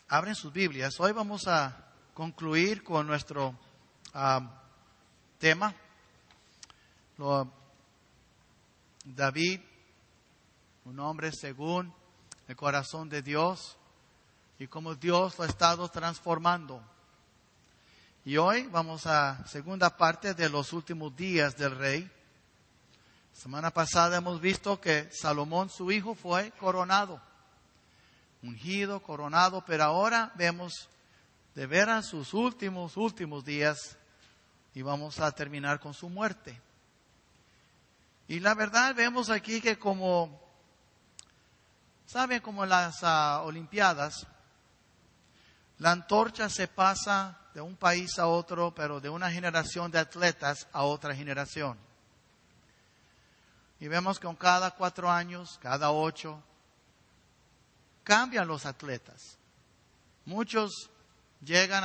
abren sus Biblias. Hoy vamos a concluir con nuestro tema. David, un hombre según el corazón de Dios y cómo Dios lo ha estado transformando. Y hoy vamos a segunda parte de los últimos días del rey. Semana pasada hemos visto que Salomón, su hijo, fue coronado, ungido, coronado, pero ahora vemos de veras sus últimos días y vamos a terminar con su muerte. Y la verdad vemos aquí que ¿saben? Como en las Olimpiadas, la antorcha se pasa de un país a otro, pero de una generación de atletas a otra generación. Y vemos que con cada 4 años, cada 8, cambian los atletas. Muchos llegan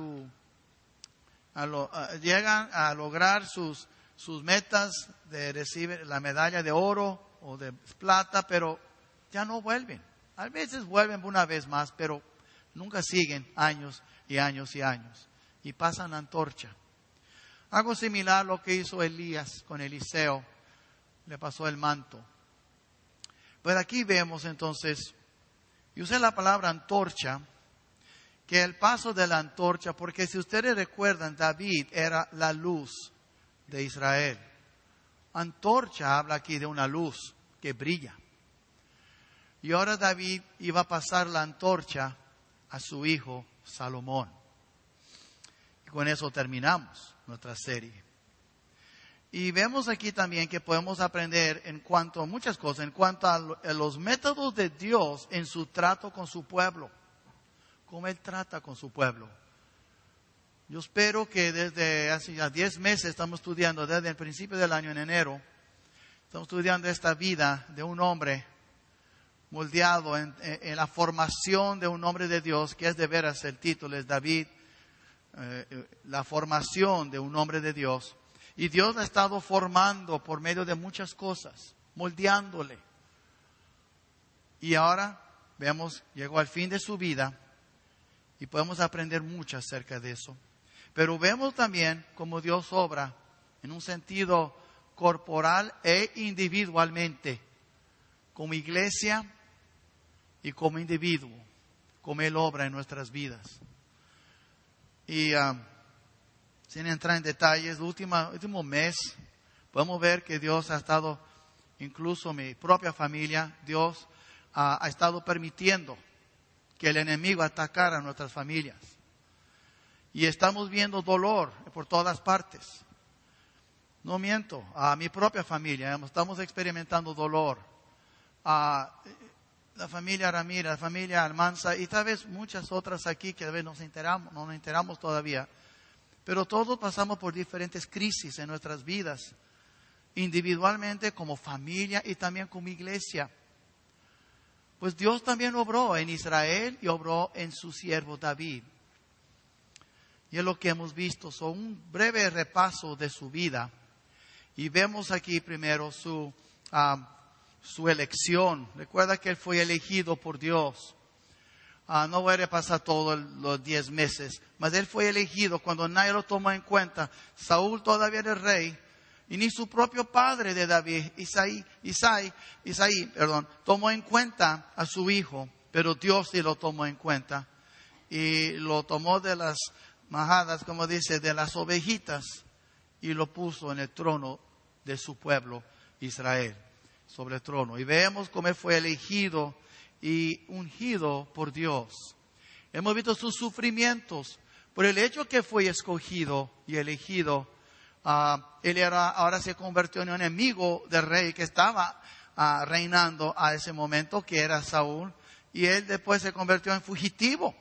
llegan a lograr sus metas de recibir la medalla de oro o de plata, pero ya no vuelven. A veces vuelven una vez más, pero nunca siguen años y años y años. Y pasan la antorcha. Algo similar a lo que hizo Elías con Eliseo. Le pasó el manto. Pues aquí vemos entonces, y usé la palabra antorcha, que el paso de la antorcha, porque si ustedes recuerdan, David era la luz de Israel. Antorcha habla aquí de una luz que brilla. Y ahora David iba a pasar la antorcha a su hijo Salomón. Y con eso terminamos nuestra serie. Y vemos aquí también que podemos aprender en cuanto a muchas cosas, en cuanto a los métodos de Dios en su trato con su pueblo. Cómo Él trata con su pueblo. Yo espero que desde hace ya 10 meses estamos estudiando, desde el principio del año, en enero, estamos estudiando esta vida de un hombre moldeado en la formación de un hombre de Dios, que es de veras el título, es David, la formación de un hombre de Dios. Y Dios la ha estado formando por medio de muchas cosas, moldeándole. Y ahora vemos, llegó al fin de su vida y podemos aprender mucho acerca de eso. Pero vemos también cómo Dios obra en un sentido corporal e individualmente, como iglesia y como individuo, como Él obra en nuestras vidas. Y sin entrar en detalles, el último mes podemos ver que Dios ha estado, incluso mi propia familia, Dios ha estado permitiendo que el enemigo atacara a nuestras familias. Y estamos viendo dolor por todas partes. No miento, a mi propia familia, estamos experimentando dolor. A la familia Ramírez, la familia Almanza y tal vez muchas otras aquí que a veces no nos enteramos todavía. Pero todos pasamos por diferentes crisis en nuestras vidas, individualmente, como familia y también como iglesia. Pues Dios también obró en Israel y obró en su siervo David. Y es lo que hemos visto, son un breve repaso de su vida. Y vemos aquí primero su elección. Recuerda que él fue elegido por Dios. No voy a repasar todos los 10 meses, mas él fue elegido cuando nadie lo tomó en cuenta. Saúl todavía era el rey, y ni su propio padre de David, Isaí, tomó en cuenta a su hijo, pero Dios sí lo tomó en cuenta. Y lo tomó de las majadas, como dice, de las ovejitas, y lo puso en el trono de su pueblo, Israel, sobre el trono. Y vemos cómo él fue elegido y ungido por Dios. Hemos visto sus sufrimientos. Por el hecho que fue escogido y elegido, él ahora se convirtió en un enemigo del rey que estaba reinando a ese momento, que era Saúl. Y él después se convirtió en fugitivo.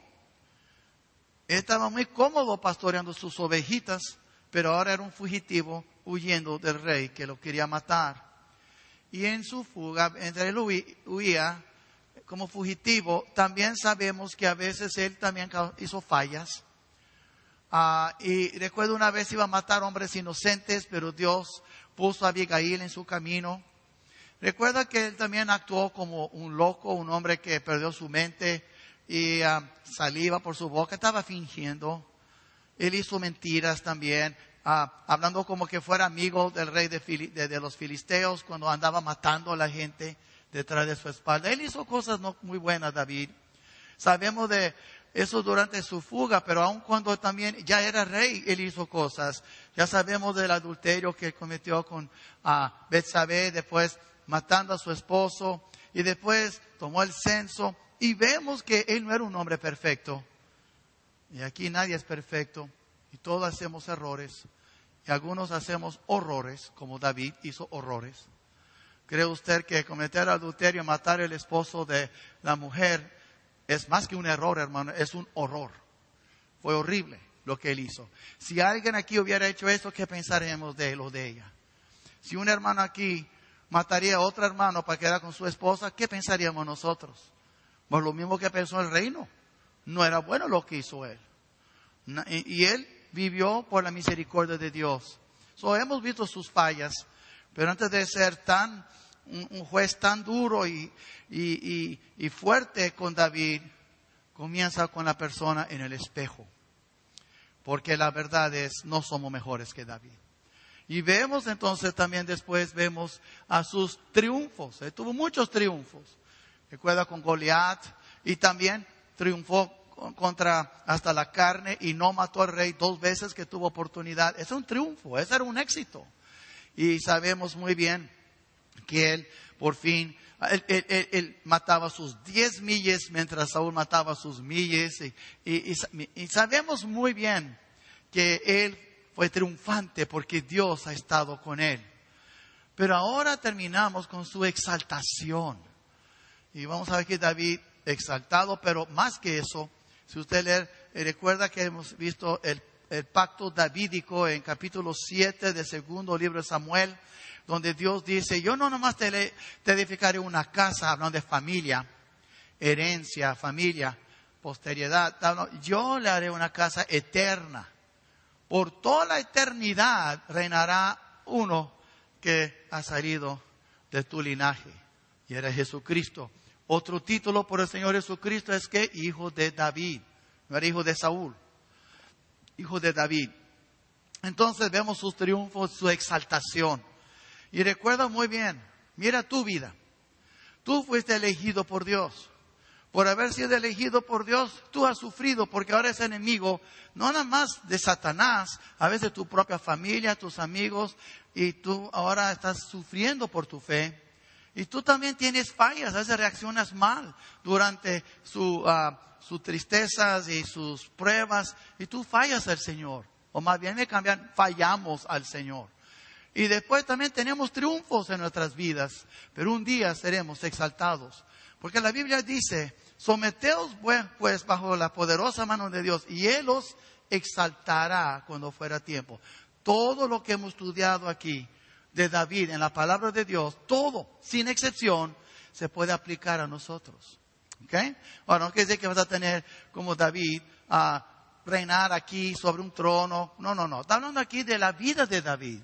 Él estaba muy cómodo pastoreando sus ovejitas, pero ahora era un fugitivo huyendo del rey que lo quería matar. Y en su fuga, entre él huía como fugitivo, también sabemos que a veces él también hizo fallas. Y recuerdo una vez iba a matar hombres inocentes, pero Dios puso a Abigail en su camino. Recuerda que él también actuó como un loco, un hombre que perdió su mente, saliva por su boca, estaba fingiendo. Él hizo mentiras también, hablando como que fuera amigo del rey de los filisteos cuando andaba matando a la gente detrás de su espalda. Él hizo cosas no muy buenas, David. Sabemos de eso durante su fuga, pero aun cuando también ya era rey, él hizo cosas. Ya sabemos del adulterio que cometió con Betsabé, después matando a su esposo, y después tomó el censo. Y vemos que él no era un hombre perfecto. Y aquí nadie es perfecto. Y todos hacemos errores. Y algunos hacemos horrores, como David hizo horrores. ¿Cree usted que cometer adulterio, matar al esposo de la mujer, es más que un error, hermano? Es un horror. Fue horrible lo que él hizo. Si alguien aquí hubiera hecho eso, ¿qué pensaríamos de él o de ella? Si un hermano aquí mataría a otro hermano para quedar con su esposa, ¿qué pensaríamos nosotros? Pues lo mismo que pensó el reino. No era bueno lo que hizo él. Y él vivió por la misericordia de Dios. Hemos visto sus fallas, pero antes de ser un juez tan duro y fuerte con David, comienza con la persona en el espejo. Porque la verdad es, no somos mejores que David. Y vemos entonces también después, vemos a sus triunfos. Él tuvo muchos triunfos. Recuerda con Goliat, y también triunfó contra hasta la carne y no mató al rey 2 veces que tuvo oportunidad. Es un triunfo, ese era un éxito. Y sabemos muy bien que él, por fin, él mataba sus 10 millas mientras Saúl mataba sus millas. Y sabemos muy bien que él fue triunfante porque Dios ha estado con él. Pero ahora terminamos con su exaltación. Y vamos a ver que David exaltado, pero más que eso, si usted recuerda que hemos visto el pacto davídico en capítulo 7 del segundo libro de Samuel, donde Dios dice, yo no nomás te edificaré una casa, hablando de familia, herencia, familia, posteridad, yo le haré una casa eterna. Por toda la eternidad reinará uno que ha salido de tu linaje, y era Jesucristo. Otro título por el Señor Jesucristo es que hijo de David. No era hijo de Saúl, hijo de David. Entonces vemos sus triunfos, su exaltación. Y recuerda muy bien, mira tu vida. Tú fuiste elegido por Dios. Por haber sido elegido por Dios, tú has sufrido porque ahora es enemigo, no nada más de Satanás, a veces de tu propia familia, tus amigos, y tú ahora estás sufriendo por tu fe. Y tú también tienes fallas, a veces reaccionas mal durante sus tristezas y sus pruebas, y tú fallas al Señor. O más bien fallamos al Señor. Y después también tenemos triunfos en nuestras vidas, pero un día seremos exaltados. Porque la Biblia dice, someteos pues bajo la poderosa mano de Dios, y Él os exaltará cuando fuera tiempo. Todo lo que hemos estudiado aquí de David en la palabra de Dios, todo, sin excepción, se puede aplicar a nosotros. ¿Ok? Ahora, no quiere decir que vas a tener como David reinar aquí sobre un trono. No. Está hablando aquí de la vida de David.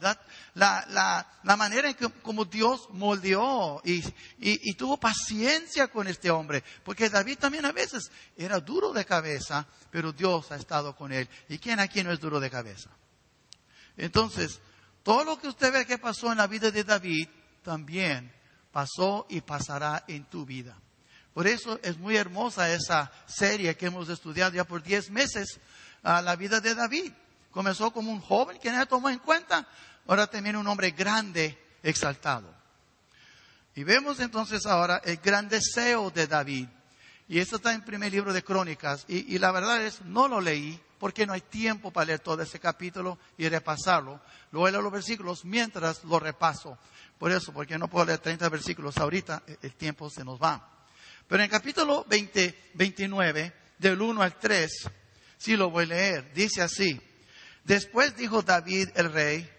La manera en que como Dios moldeó y tuvo paciencia con este hombre. Porque David también a veces era duro de cabeza, pero Dios ha estado con él. ¿Y quién aquí no es duro de cabeza? Entonces, todo lo que usted ve que pasó en la vida de David, también pasó y pasará en tu vida. Por eso es muy hermosa esa serie que hemos estudiado ya por 10 meses, la vida de David. Comenzó como un joven que nadie tomó en cuenta, ahora también un hombre grande, exaltado. Y vemos entonces ahora el gran deseo de David. Y esto está en el primer libro de Crónicas. Y la verdad es, no lo leí, porque no hay tiempo para leer todo ese capítulo y repasarlo. Luego leo los versículos mientras lo repaso. Por eso, porque no puedo leer 30 versículos ahorita, el tiempo se nos va. Pero en el capítulo 29, del 1 al 3, sí lo voy a leer. Dice así: después dijo el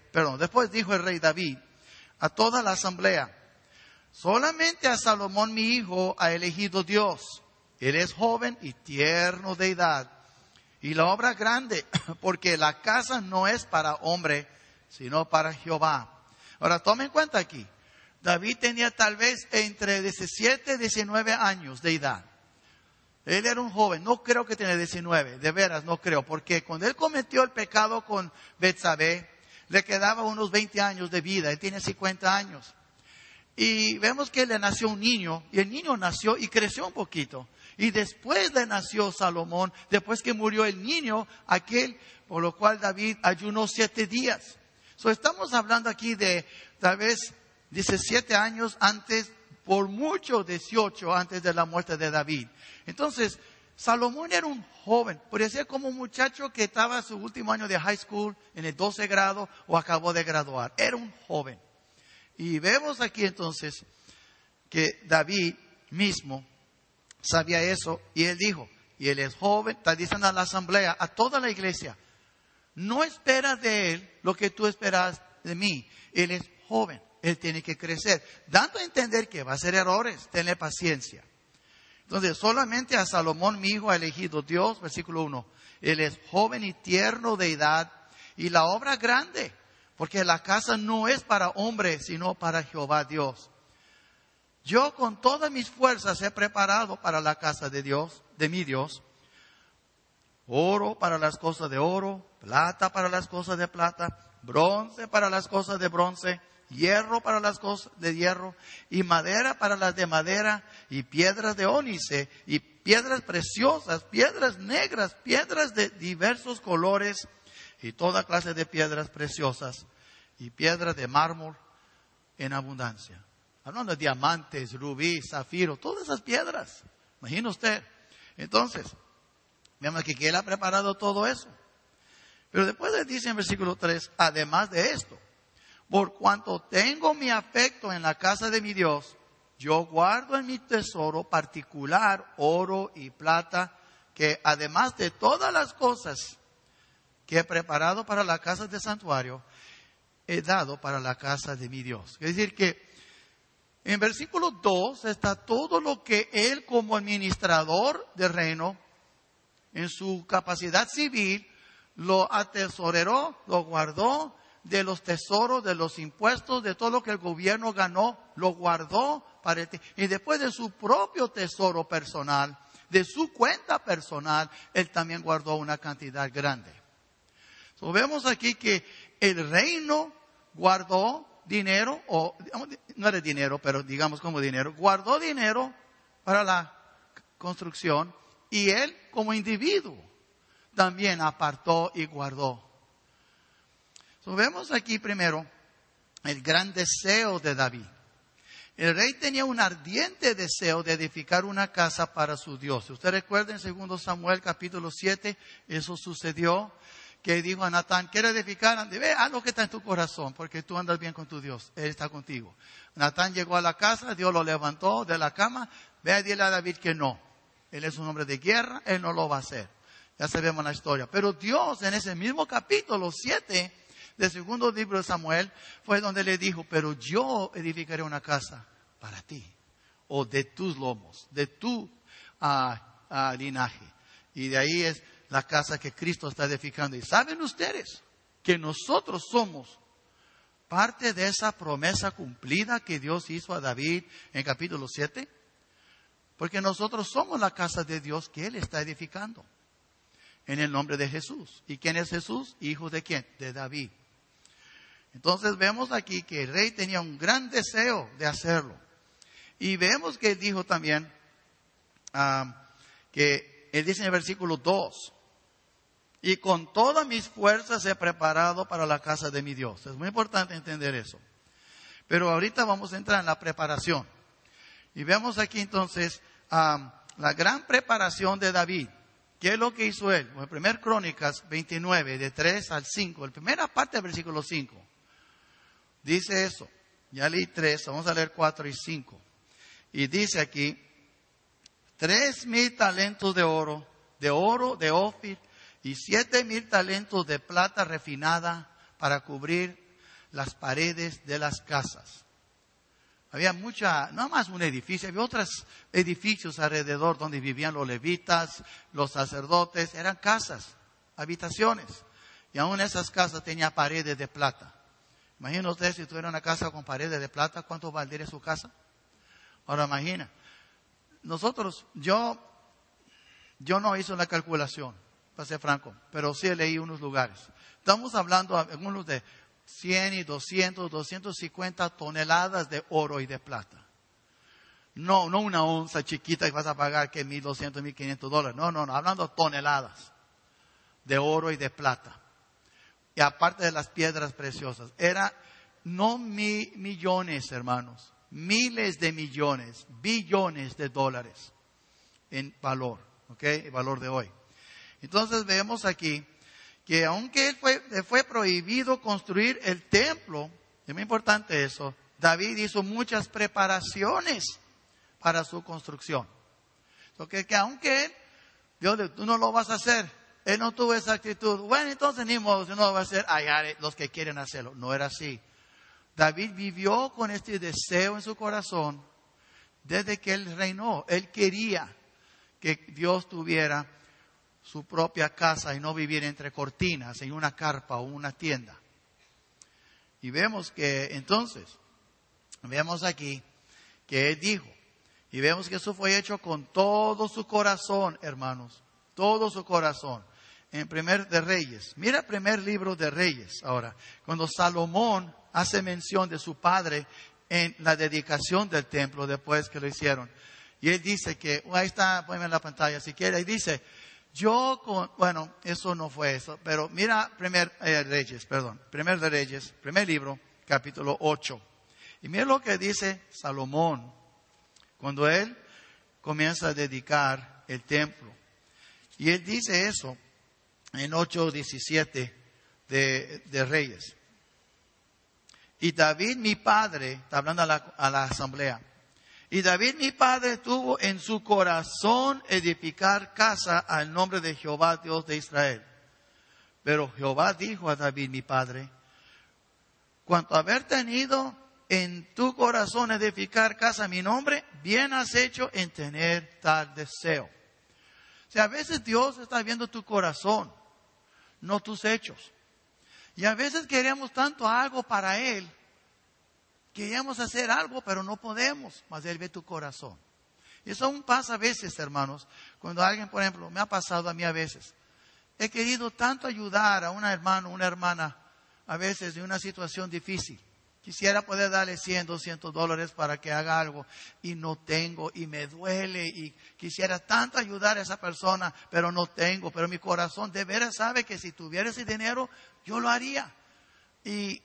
rey David a toda la asamblea: solamente a Salomón mi hijo ha elegido Dios. Él es joven y tierno de edad, y la obra grande, porque la casa no es para hombre, sino para Jehová. Ahora tome en cuenta aquí, David tenía tal vez entre 17 y 19 años de edad. Él era un joven, no creo que tenía 19, de veras no creo, porque cuando él cometió el pecado con Betsabé, le quedaba unos 20 años de vida, él tiene 50 años. Y vemos que le nació un niño, y el niño nació y creció un poquito. Y después le nació Salomón, después que murió el niño, aquel por lo cual David ayunó 7 días. Estamos hablando aquí de tal vez 17 años antes, por mucho 18 antes de la muerte de David. Entonces, Salomón era un joven, parecía como un muchacho que estaba en su último año de high school, en el 12 grado, o acabó de graduar. Era un joven. Y vemos aquí entonces que David mismo sabía eso, y él dijo, y él es joven, está diciendo a la asamblea, a toda la iglesia, no esperas de él lo que tú esperas de mí. Él es joven, él tiene que crecer, dando a entender que va a hacer errores, tenle paciencia. Entonces, solamente a Salomón mi hijo ha elegido Dios, versículo 1. Él es joven y tierno de edad, y la obra grande, porque la casa no es para hombres, sino para Jehová Dios. Yo con todas mis fuerzas he preparado para la casa de Dios, de mi Dios, oro para las cosas de oro, plata para las cosas de plata, bronce para las cosas de bronce, hierro para las cosas de hierro, y madera para las de madera, y piedras de ónice, y piedras preciosas, piedras negras, piedras de diversos colores, y toda clase de piedras preciosas, y piedras de mármol en abundancia. Hablando de diamantes, rubí, zafiro, todas esas piedras. Imagina usted. Entonces, vemos que él ha preparado todo eso. Pero después le dice en versículo 3, además de esto, por cuanto tengo mi afecto en la casa de mi Dios, yo guardo en mi tesoro particular oro y plata, que además de todas las cosas que he preparado para la casa del santuario, he dado para la casa de mi Dios. Es decir que en versículo 2 está todo lo que él como administrador del reino, en su capacidad civil, lo atesoró, lo guardó de los tesoros, de los impuestos, de todo lo que el gobierno ganó, lo guardó para y después de su propio tesoro personal, de su cuenta personal, él también guardó una cantidad grande. Vemos aquí que el reino guardó dinero, o no era dinero, pero digamos como dinero, guardó dinero para la construcción, y él como individuo también apartó y guardó. Vemos aquí primero el gran deseo de David. El rey tenía un ardiente deseo de edificar una casa para su Dios. Si usted recuerda en 2 Samuel capítulo 7, eso sucedió, que dijo a Natán, quiero edificar, ve, haz lo que está en tu corazón, porque tú andas bien con tu Dios, Él está contigo. Natán llegó a la casa, Dios lo levantó de la cama, ve a decirle a David que no, él es un hombre de guerra, él no lo va a hacer. Ya sabemos la historia. Pero Dios en ese mismo capítulo 7 del segundo libro de Samuel fue donde le dijo, pero yo edificaré una casa para ti, o de tus lomos, de tu linaje. Y de ahí es la casa que Cristo está edificando. Y saben ustedes que nosotros somos parte de esa promesa cumplida que Dios hizo a David en capítulo 7. Porque nosotros somos la casa de Dios que Él está edificando. En el nombre de Jesús. ¿Y quién es Jesús? ¿Hijo de quién? De David. Entonces vemos aquí que el rey tenía un gran deseo de hacerlo. Y vemos que él dijo también, que él dice en el versículo 2, y con todas mis fuerzas he preparado para la casa de mi Dios. Es muy importante entender eso. Pero ahorita vamos a entrar en la preparación. Y vemos aquí entonces la gran preparación de David. ¿Qué es lo que hizo él? Bueno, en 1 Crónicas 29, de 3 al 5, la primera parte del versículo 5, dice eso. Ya leí 3, vamos a leer 4 y 5. Y dice aquí, 3,000 talentos de oro de Ofir, y 7,000 talentos de plata refinada para cubrir las paredes de las casas. Había no más un edificio, había otros edificios alrededor donde vivían los levitas, los sacerdotes, eran casas, habitaciones. Y aún esas casas tenían paredes de plata. Imagina usted si tuviera una casa con paredes de plata, ¿cuánto valdría su casa? Ahora imagina, yo Yo no hice la calculación, para ser franco, pero sí leí unos lugares. Estamos hablando algunos de 100 y 200, 250 toneladas de oro y de plata. No una onza chiquita que vas a pagar que $1,200, $1,500. No, hablando de toneladas de oro y de plata. Y aparte de las piedras preciosas. Era no millones, hermanos, miles de millones, billones de dólares en valor, ¿ok? El valor de hoy. Entonces vemos aquí que aunque le fue prohibido construir el templo, es muy importante eso, David hizo muchas preparaciones para su construcción. Porque que aunque él, Dios, tú no lo vas a hacer, él no tuvo esa actitud. Bueno, entonces ni modo, si no lo va a hacer, hay los que quieren hacerlo. No era así. David vivió con este deseo en su corazón desde que él reinó. Él quería que Dios tuviera su propia casa y no vivir entre cortinas, en una carpa o una tienda. Y vemos que entonces, vemos aquí que él dijo, y vemos que eso fue hecho con todo su corazón, hermanos, todo su corazón. En Primer de Reyes, mira primer libro de Reyes ahora, cuando Salomón hace mención de su padre en la dedicación del templo después que lo hicieron. Y él dice que, ahí está, ponme en la pantalla si quiere, y dice, bueno, eso no fue eso, pero mira Primer de Reyes, primer libro, capítulo 8. Y mira lo que dice Salomón cuando él comienza a dedicar el templo. Y él dice eso en 8:17 de Reyes. Y David mi padre, está hablando a la asamblea, y David mi padre tuvo en su corazón edificar casa al nombre de Jehová Dios de Israel. Pero Jehová dijo a David mi padre, cuanto a haber tenido en tu corazón edificar casa a mi nombre, bien has hecho en tener tal deseo. O sea, a veces Dios está viendo tu corazón, no tus hechos. Y a veces queremos tanto algo para Él, queremos hacer algo, pero no podemos, mas Él ve tu corazón. Y eso aún pasa a veces, hermanos, cuando alguien, por ejemplo, me ha pasado a mí a veces. He querido tanto ayudar a un hermano, una hermana, a veces en una situación difícil. Quisiera poder darle $100, $200 para que haga algo y no tengo y me duele y quisiera tanto ayudar a esa persona, pero no tengo. Pero mi corazón de veras sabe que si tuviera ese dinero, yo lo haría. Y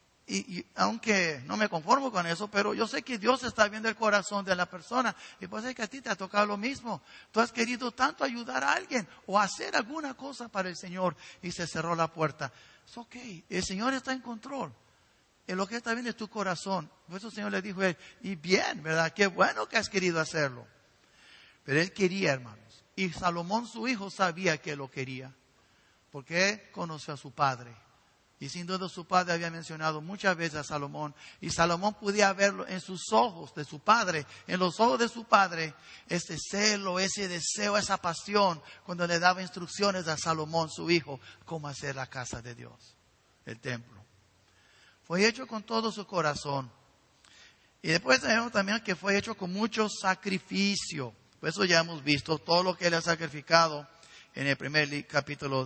aunque no me conformo con eso, pero yo sé que Dios está viendo el corazón de la persona. Y pues es que a ti te ha tocado lo mismo. Tú has querido tanto ayudar a alguien o hacer alguna cosa para el Señor y se cerró la puerta. Es ok, el Señor está en control. En lo que está viendo es tu corazón. Por eso el Señor le dijo a él, y bien, ¿verdad? Qué bueno que has querido hacerlo. Pero él quería, hermanos. Y Salomón, su hijo, sabía que lo quería. Porque él conoció a su padre. Y sin duda su padre había mencionado muchas veces a Salomón. Y Salomón podía verlo en sus ojos de su padre. En los ojos de su padre. Ese celo, ese deseo, esa pasión. Cuando le daba instrucciones a Salomón, su hijo, cómo hacer la casa de Dios. El templo. Fue hecho con todo su corazón. Y después tenemos también que fue hecho con mucho sacrificio. Por eso ya hemos visto todo lo que él ha sacrificado en el primer capítulo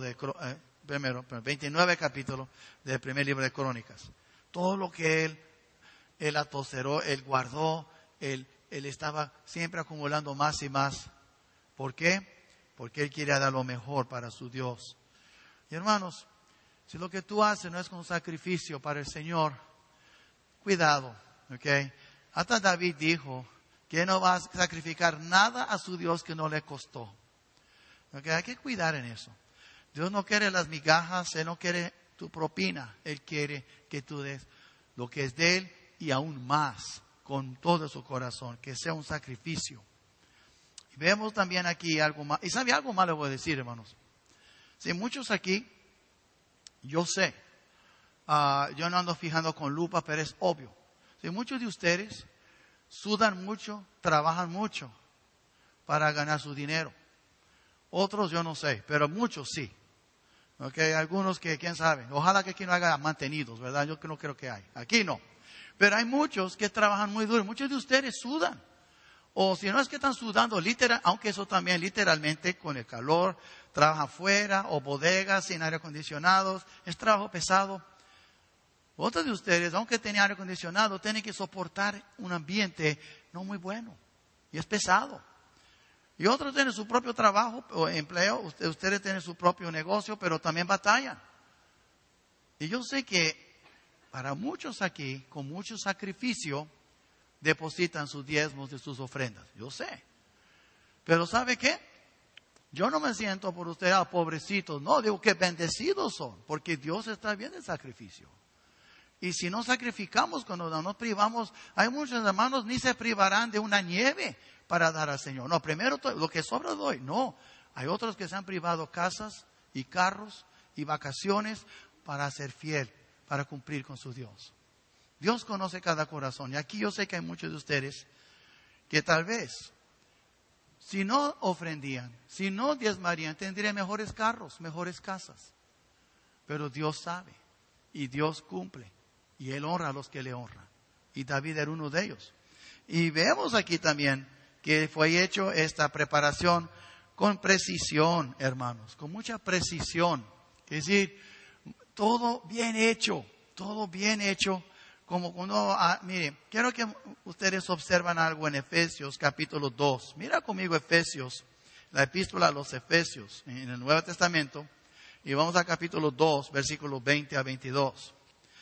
29 capítulos del primer libro de Crónicas. Todo lo que él atoseró, él guardó, él estaba siempre acumulando más y más. ¿Por qué? Porque él quería dar lo mejor para su Dios. Y hermanos, si lo que tú haces no es con sacrificio para el Señor, cuidado, ¿ok? Hasta David dijo que no va a sacrificar nada a su Dios que no le costó. ¿Ok? Hay que cuidar en eso. Dios no quiere las migajas, Él no quiere tu propina. Él quiere que tú des lo que es de Él y aún más, con todo su corazón, que sea un sacrificio. Y vemos también aquí algo más. Y sabe, algo más les voy a decir, hermanos. Si muchos aquí, yo sé, yo no ando fijando con lupa, pero es obvio. Si muchos de ustedes sudan mucho, trabajan mucho para ganar su dinero. Otros yo no sé, pero muchos sí. Okay, algunos que, quién sabe, ojalá que aquí no haya mantenidos, ¿verdad? Yo no creo que hay. Aquí no. Pero hay muchos que trabajan muy duro. Muchos de ustedes sudan. O si no es que están sudando literal, aunque eso también literalmente con el calor, trabaja afuera o bodegas sin aire acondicionado, es trabajo pesado. Otros de ustedes, aunque tienen aire acondicionado, tienen que soportar un ambiente no muy bueno y es pesado. Y otros tienen su propio trabajo o empleo, ustedes tienen su propio negocio, pero también batallan. Y yo sé que para muchos aquí, con mucho sacrificio, depositan sus diezmos y sus ofrendas. Yo sé. Pero ¿sabe qué? Yo no me siento por ustedes, pobrecitos. No, digo que bendecidos son, porque Dios está bien del sacrificio. Y si no sacrificamos, cuando nos privamos, hay muchos hermanos ni se privarán de una nieve para dar al Señor. No, primero lo que sobra doy. No, hay otros que se han privado casas y carros y vacaciones para ser fiel, para cumplir con su Dios. Dios conoce cada corazón. Y aquí yo sé que hay muchos de ustedes que tal vez, si no ofrendían, si no diezmarían, tendrían mejores carros, mejores casas. Pero Dios sabe y Dios cumple. Y Él honra a los que le honran. Y David era uno de ellos. Y vemos aquí también que fue hecho esta preparación con precisión, hermanos. Con mucha precisión. Es decir, todo bien hecho. Todo bien hecho. Como cuando, mire, quiero que ustedes observan algo en Efesios capítulo 2. Mira conmigo Efesios, la epístola a los Efesios en el Nuevo Testamento. Y vamos a capítulo 2, versículos 20 a 22.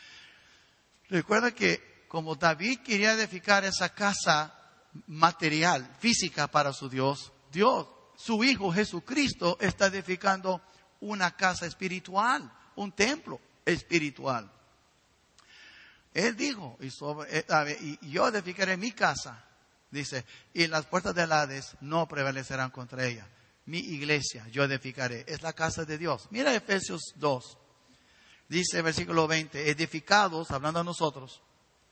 Recuerda que como David quería edificar esa casa material, física para su Dios, su Hijo Jesucristo está edificando una casa espiritual, un templo espiritual. Él dijo, y yo edificaré mi casa, dice, y las puertas del Hades no prevalecerán contra ella. Mi iglesia yo edificaré, es la casa de Dios. Mira Efesios 2, dice versículo 20, edificados, hablando a nosotros,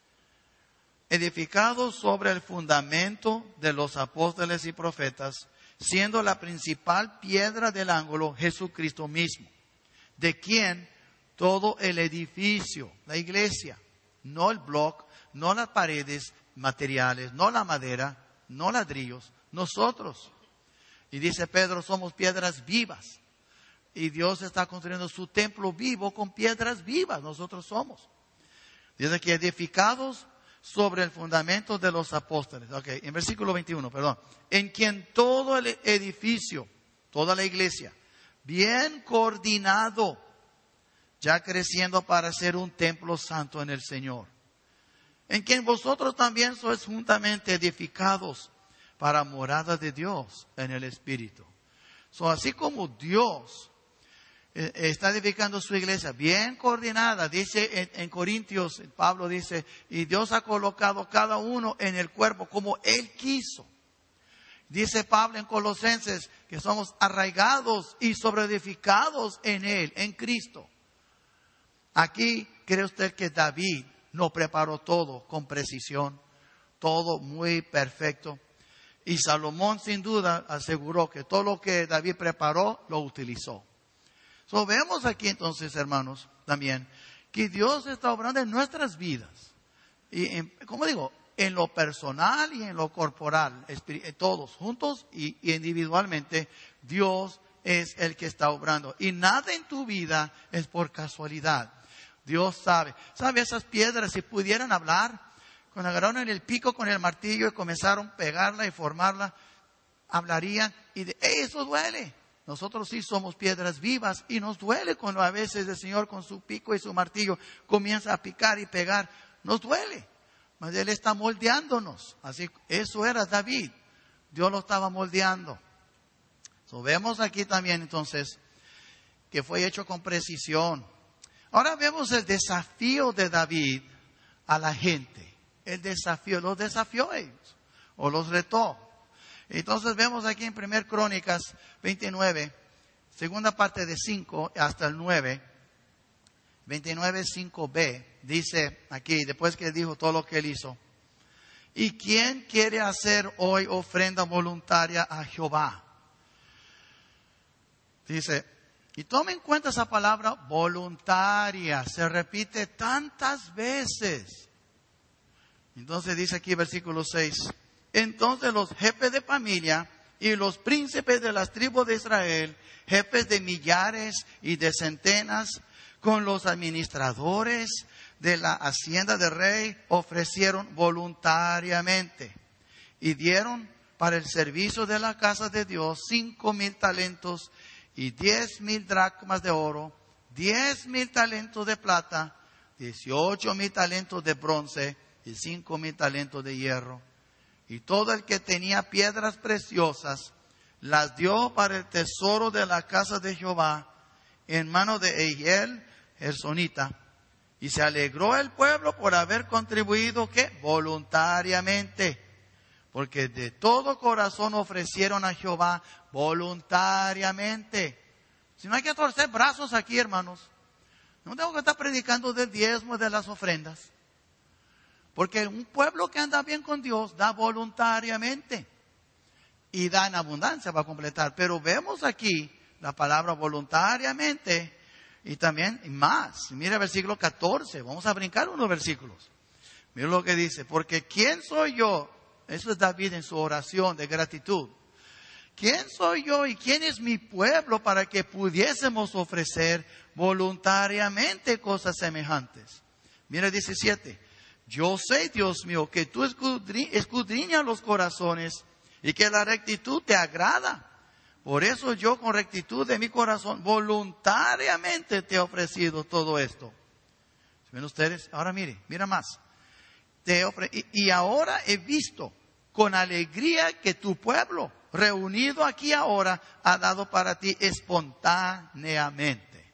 edificados sobre el fundamento de los apóstoles y profetas, siendo la principal piedra del ángulo Jesucristo mismo, de quien todo el edificio, la iglesia, no el bloque, no las paredes materiales, no la madera, no ladrillos, nosotros. Y dice Pedro, somos piedras vivas. Y Dios está construyendo su templo vivo con piedras vivas, nosotros somos. Dice que edificados sobre el fundamento de los apóstoles. Okay, en versículo 21, perdón. En quien todo el edificio, toda la iglesia, bien coordinado, ya creciendo para ser un templo santo en el Señor. En quien vosotros también sois juntamente edificados para morada de Dios en el Espíritu. Así como Dios está edificando su iglesia bien coordinada, dice en Corintios, Pablo dice, y Dios ha colocado cada uno en el cuerpo como Él quiso. Dice Pablo en Colosenses que somos arraigados y sobreedificados en Él, en Cristo. Aquí, ¿cree usted que David no preparó todo con precisión? Todo muy perfecto. Y Salomón sin duda aseguró que todo lo que David preparó lo utilizó. Vemos aquí entonces, hermanos, también que Dios está obrando en nuestras vidas. Y, como digo, en lo personal y en lo corporal, todos juntos y individualmente, Dios es el que está obrando. Y nada en tu vida es por casualidad. Dios sabe. ¿Sabe esas piedras si pudieran hablar? Cuando agarraron el pico con el martillo y comenzaron a pegarla y formarla, hablarían y eso duele. Nosotros sí somos piedras vivas y nos duele cuando a veces el Señor con su pico y su martillo comienza a picar y pegar. Nos duele. Mas Él está moldeándonos. Así, eso era David. Dios lo estaba moldeando. Vemos aquí también entonces que fue hecho con precisión. Ahora vemos el desafío de David a la gente. El desafío, los desafió ellos, o los retó. Entonces vemos aquí en 1 Crónicas 29, segunda parte de 5 hasta el 9, 29, 5b, dice aquí, después que dijo todo lo que él hizo. ¿Y quién quiere hacer hoy ofrenda voluntaria a Jehová? Dice, y tome en cuenta esa palabra voluntaria. Se repite tantas veces. Entonces dice aquí versículo 6. Entonces los jefes de familia y los príncipes de las tribus de Israel, jefes de millares y de centenas, con los administradores de la hacienda del rey, ofrecieron voluntariamente y dieron para el servicio de la casa de Dios 5,000 talentos y 10,000 dracmas de oro, 10,000 talentos de plata, 18,000 talentos de bronce y 5,000 talentos de hierro. Y todo el que tenía piedras preciosas las dio para el tesoro de la casa de Jehová en mano de Ehiel, Gersonita. Y se alegró el pueblo por haber contribuido, ¿qué? Voluntariamente. Porque de todo corazón ofrecieron a Jehová voluntariamente. Si no hay que torcer brazos aquí, hermanos. No tengo que estar predicando del diezmo y de las ofrendas. Porque un pueblo que anda bien con Dios da voluntariamente. Y da en abundancia para completar. Pero vemos aquí la palabra voluntariamente. Y también más. Mira el versículo 14. Vamos a brincar unos versículos. Mira lo que dice. Porque ¿quién soy yo? Eso es David en su oración de gratitud. ¿Quién soy yo y quién es mi pueblo para que pudiésemos ofrecer voluntariamente cosas semejantes? Mira 17. Yo sé, Dios mío, que tú escudriñas los corazones y que la rectitud te agrada. Por eso yo con rectitud de mi corazón voluntariamente te he ofrecido todo esto. ¿Ven ustedes? Ahora mira más. Y ahora he visto con alegría que tu pueblo, reunido aquí ahora, ha dado para ti espontáneamente.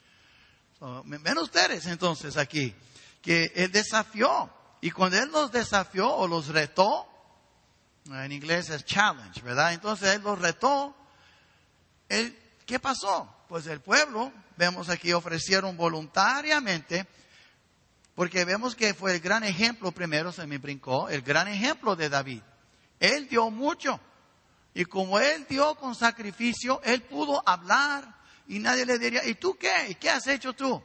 Ven ustedes entonces aquí, que Él desafió. Y cuando Él los desafió o los retó, en inglés es challenge, ¿verdad? Entonces Él los retó. ¿Qué pasó? Pues el pueblo, vemos aquí, ofrecieron voluntariamente. Porque vemos que fue el gran ejemplo, primero se me brincó, el gran ejemplo de David. Él dio mucho. Y como él dio con sacrificio, él pudo hablar y nadie le diría, ¿y tú qué? ¿Y qué has hecho tú?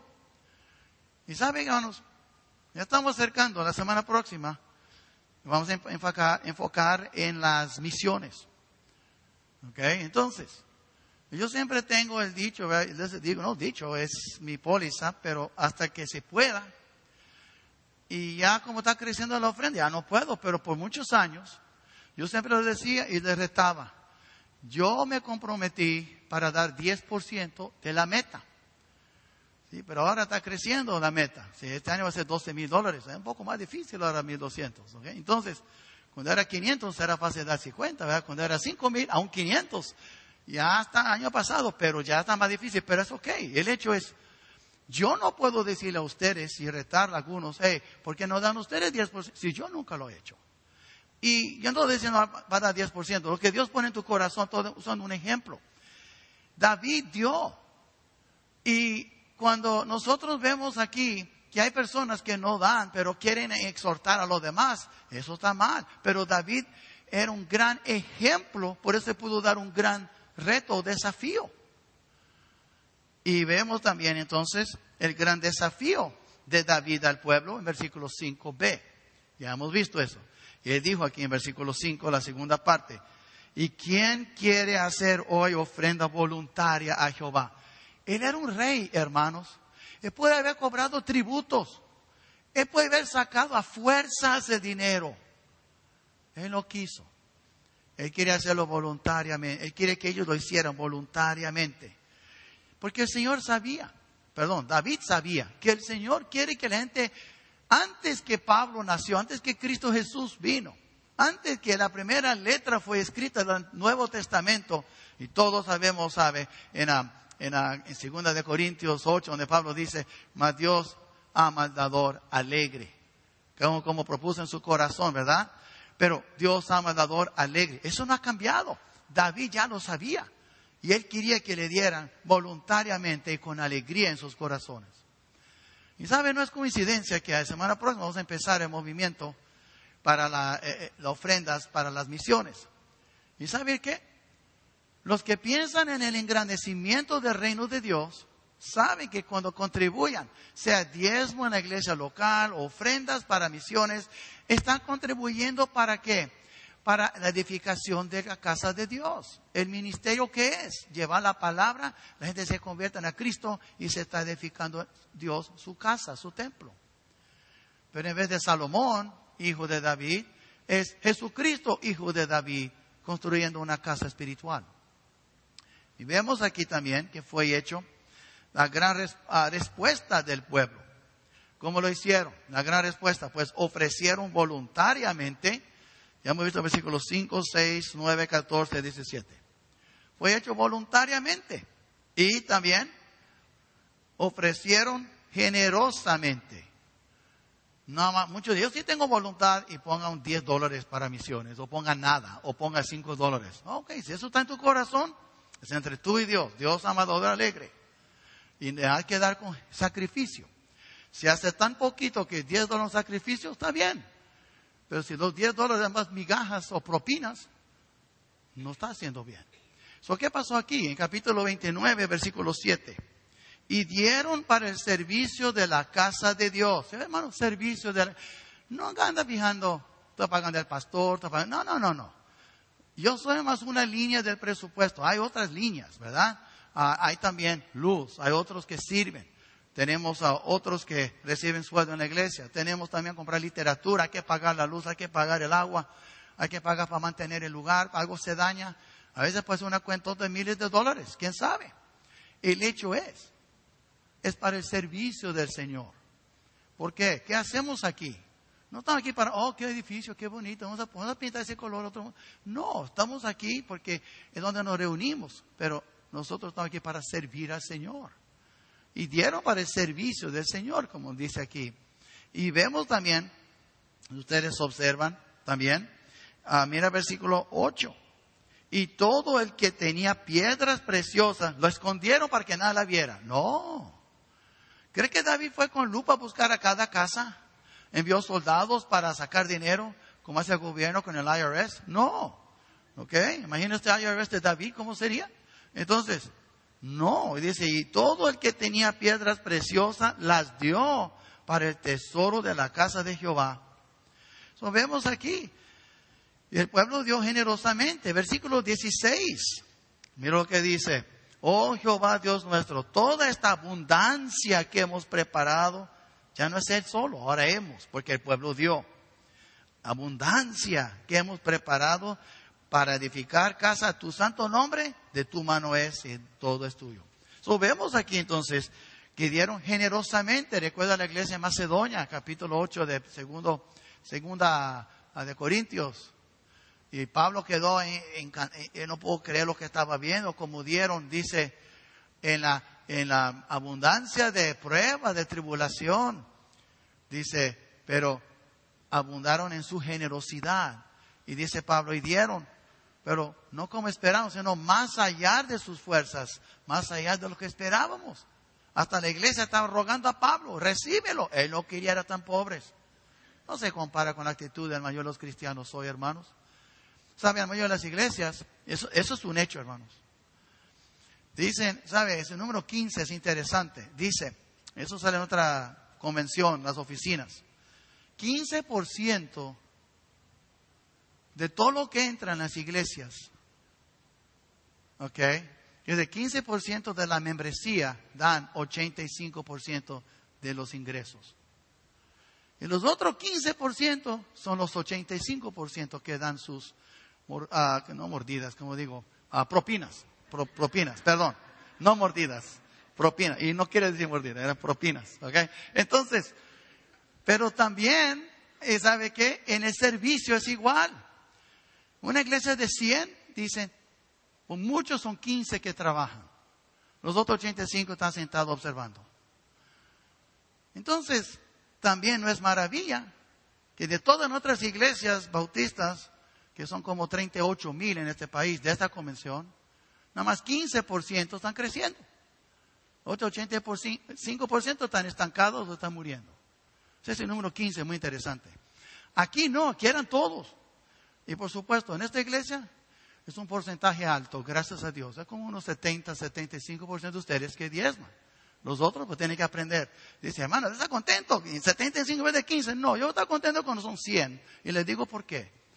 Y saben, hermanos, ya estamos acercando la semana próxima. Vamos a enfocar en las misiones. ¿Ok? Entonces, yo siempre tengo el dicho, ¿verdad? Les digo, no, dicho es mi póliza, pero hasta que se pueda. Y ya como está creciendo la ofrenda, ya no puedo, pero por muchos años, yo siempre les decía y les retaba. Yo me comprometí para dar 10% de la meta. Sí, pero ahora está creciendo la meta. Sí, este año va a ser $12,000. Es un poco más difícil ahora 1,200. ¿Okay? Entonces, cuando era 500 era fácil dar 50, ¿verdad? Cuando era 5,000, aún 500. Ya hasta el año pasado, pero ya está más difícil. Pero es ok. El hecho es, yo no puedo decirle a ustedes y retar a algunos, ¿por qué no dan ustedes 10%? Si yo nunca lo he hecho. Y yo no estoy diciendo va a dar 10%. Lo que Dios pone en tu corazón son un ejemplo. David dio. Y cuando nosotros vemos aquí que hay personas que no dan, pero quieren exhortar a los demás, eso está mal. Pero David era un gran ejemplo, por eso pudo dar un gran reto o desafío. Y vemos también entonces el gran desafío de David al pueblo en versículo 5b. Ya hemos visto eso. Y él dijo aquí en versículo 5, la segunda parte. ¿Y quién quiere hacer hoy ofrenda voluntaria a Jehová? Él era un rey, hermanos. Él puede haber cobrado tributos. Él puede haber sacado a fuerzas de dinero. Él no quiso. Él quiere hacerlo voluntariamente. Él quiere que ellos lo hicieran voluntariamente. Porque el Señor David sabía que el Señor quiere que la gente, antes que Pablo nació, antes que Cristo Jesús vino, antes que la primera letra fue escrita del Nuevo Testamento, y todos sabe, en 2 de Corintios 8, donde Pablo dice, mas Dios ama al dador alegre, como propuso en su corazón, ¿verdad? Pero Dios ama al dador alegre. Eso no ha cambiado. David ya lo sabía. Y él quería que le dieran voluntariamente y con alegría en sus corazones. Y sabe, no es coincidencia que la semana próxima vamos a empezar el movimiento para las ofrendas para las misiones. ¿Y sabe qué? Los que piensan en el engrandecimiento del reino de Dios, saben que cuando contribuyan, sea diezmo en la iglesia local, ofrendas para misiones, están contribuyendo ¿para qué? para la edificación de la casa de Dios. El ministerio que es llevar la palabra, la gente se convierte en Cristo y se está edificando Dios su casa, su templo. Pero en vez de Salomón, hijo de David, es Jesucristo, hijo de David, construyendo una casa espiritual. Y vemos aquí también que fue hecho la gran respuesta del pueblo. ¿Cómo lo hicieron? La gran respuesta, pues ofrecieron voluntariamente. Ya hemos visto versículos 5, 6, 9, 14, 17. Fue hecho voluntariamente. Y también ofrecieron generosamente. No, muchos de ellos sí tengo voluntad y pongan $10 para misiones, o pongan nada, o pongan $5. Ok, si eso está en tu corazón, es entre tú y Dios. Dios amador alegre. Y le hay que dar con sacrificio. Si hace tan poquito que $10 sacrificio, está bien. Pero si los $10 es más migajas o propinas, no está haciendo bien. ¿Qué pasó aquí? En capítulo 29, versículo 7. Y dieron para el servicio de la casa de Dios. Hermano, servicio de no anda fijando, estoy pagando al pastor, no. Yo soy más una línea del presupuesto. Hay otras líneas, ¿verdad? Hay también luz, hay otros que sirven. Tenemos a otros que reciben sueldo en la iglesia. Tenemos también comprar literatura, hay que pagar la luz, hay que pagar el agua, hay que pagar para mantener el lugar, algo se daña. A veces puede ser una cuenta de miles de dólares, quién sabe. El hecho es para el servicio del Señor. ¿Por qué? ¿Qué hacemos aquí? No estamos aquí para, qué edificio, qué bonito, vamos a pintar ese color. Otro. No, estamos aquí porque es donde nos reunimos, pero nosotros estamos aquí para servir al Señor. Y dieron para el servicio del Señor, como dice aquí. Y vemos también, ustedes observan también, mira el versículo 8. Y todo el que tenía piedras preciosas, lo escondieron para que nadie la viera. No. ¿Cree que David fue con lupa a buscar a cada casa? ¿Envió soldados para sacar dinero, como hace el gobierno con el IRS? No. ¿Ok? Imagínate el IRS de David, ¿cómo sería? Entonces, no. Y dice, y todo el que tenía piedras preciosas, las dio para el tesoro de la casa de Jehová. Vemos aquí. Y el pueblo dio generosamente. Versículo 16. Mira lo que dice. Oh Jehová Dios nuestro, toda esta abundancia que hemos preparado, ya no es Él solo, ahora porque el pueblo dio. Abundancia que hemos preparado para edificar casa a tu santo nombre, de tu mano es y todo es tuyo. Vemos aquí entonces que dieron generosamente. Recuerda la iglesia de Macedonia, capítulo 8 de segunda de Corintios. Y Pablo quedó no puedo creer lo que estaba viendo, como dieron, dice, en la abundancia de prueba, de tribulación. Dice, pero abundaron en su generosidad. Y dice Pablo, y dieron, pero no como esperábamos, sino más allá de sus fuerzas, más allá de lo que esperábamos. Hasta la iglesia estaba rogando a Pablo, recíbelo. Él no quería, era tan pobres. No se compara con la actitud del mayor de los cristianos hoy, hermanos. ¿Saben? En medio de las iglesias, eso es un hecho, hermanos. Dicen, ¿sabe? Ese número 15 es interesante. Dice, eso sale en otra convención, las oficinas. 15% de todo lo que entra en las iglesias, ¿ok? Es de 15% de la membresía dan 85% de los ingresos. Y los otros 15% son los 85% que dan sus no mordidas, como digo, propinas, perdón, no mordidas, propinas, y no quiere decir mordidas, eran propinas, ¿ok? Entonces, pero también, ¿sabe qué? En el servicio es igual. Una iglesia de 100, dicen, pues muchos son 15 que trabajan, los otros 85 están sentados observando. Entonces, también no es maravilla que de todas nuestras iglesias bautistas, que son como 38,000 en este país, de esta convención, nada más 15% están creciendo. Otros 85% están estancados o están muriendo. Ese número 15 es muy interesante. Aquí no, aquí eran todos. Y por supuesto, en esta iglesia es un porcentaje alto, gracias a Dios. Es como unos 70-75% de ustedes que diezman. Los otros pues tienen que aprender. Dice, hermano, ¿está contento? 75 en vez de 15. No, yo estoy contento cuando son 100. Y les digo por qué.